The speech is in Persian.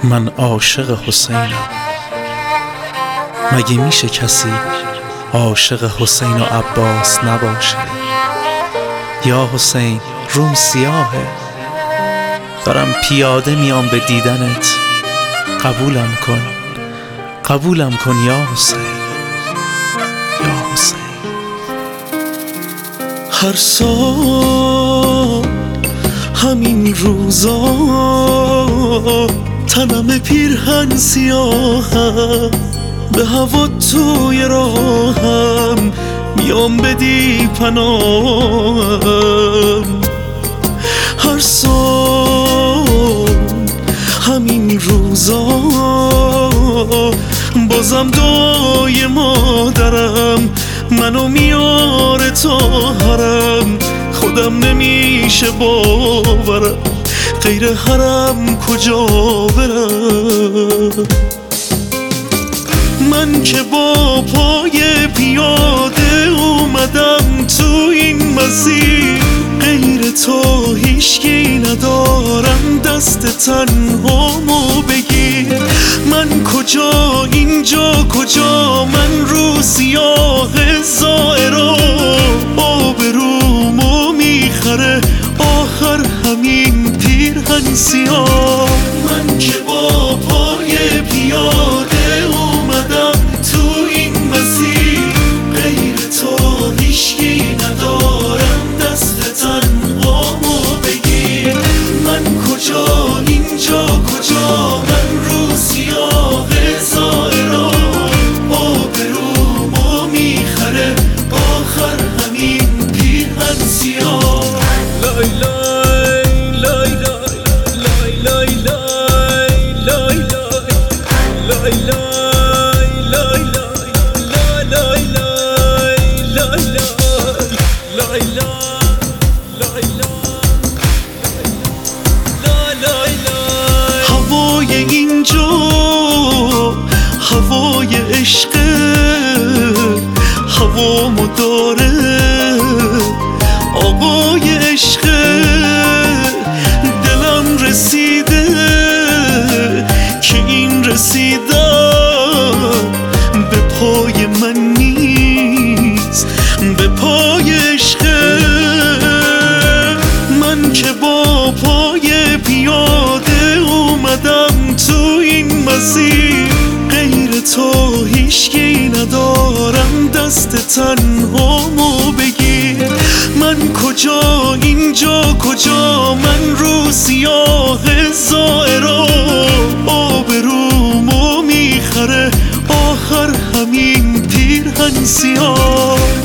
من عاشق حسینم. مگه میشه کسی عاشق حسین و عباس نباشه؟ یا حسین روم سیاهه، دارم پیاده میام به دیدنت. قبولم کن یا حسین، یا حسین. هر سال همین روزا تنم پیرهن سیاهم، به هوا توی راهم میام بدی پناهم. هر سال همین روزا بازم دعای مادرم منو میاره تا حرم. خودم نمیشه باورم غیر حرم کجا برم. من که با پای پیاده اومدم تو این مسیر، غیر تو هیچکی ندارم دست تنهامو بگیر. من کجا اینجا کجا، من رو سیاه زائرا آبرومو میخره آخر همین پیرهن سیاه. من که با پای پیاده اومدم تو این مسیر، غیر تو هیچکی ندارم دست تنهامو بگیر. من کجا اینجا کجا، من رو سیاه زائرا آبرومو میخره آخر همین پیرهن سیاه. لای لای لای لای لای لای لای هوای اینجا هوای عشقه، هوامو داره آقای عشقه. دلم رسیده که این رسیدم به پای من نیست، به پای عشقه. من که با پای پیاده اومدم تو این مسیر، غیر تو هیچکی ندارم دست تنهامو بگیر. من کجا اینجا کجا، من رو سیاه زائرا آبرومو میخره آخر همین پیرهن سیاه.